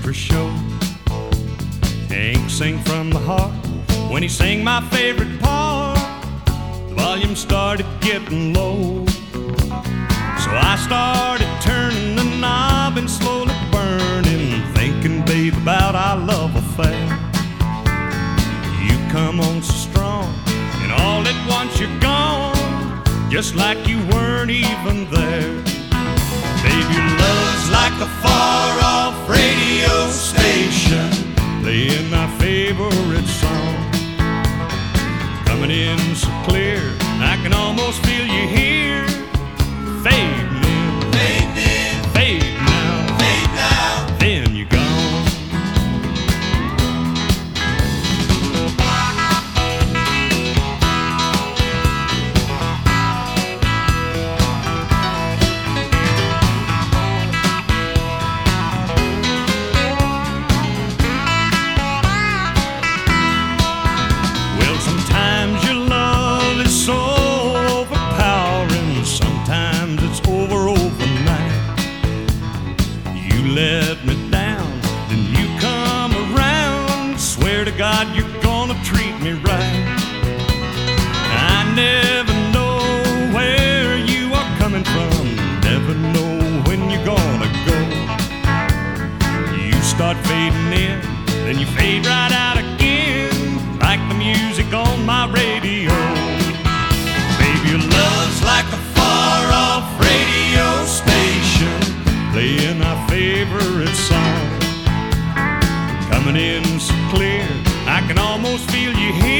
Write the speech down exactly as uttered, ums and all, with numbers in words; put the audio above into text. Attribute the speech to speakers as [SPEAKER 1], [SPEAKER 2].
[SPEAKER 1] for show. Hank sang from the heart when he sang my favorite part. The volume started getting low, so I started turning the knob and slowly burning, thinking, babe, about our love affair. You come on so strong, and all at once you're gone, just like you weren't even there. Babe, your love's like a far-off radio station playing my favorite song, coming in so clear I can almost feel you here. Fading in, fading in, fade now, fade now, then you're gone. Well, sometimes your love is so overpowering, sometimes it's over overnight. You let me down, then you come around, swear to God you're gonna treat me right. I never know where you are coming from, never know when you're gonna go. You start fading in, then you fade right out again, like the music on my radio. Baby, your love's like a far-off radio station playing our favorite song, coming in so clear I can almost feel you here.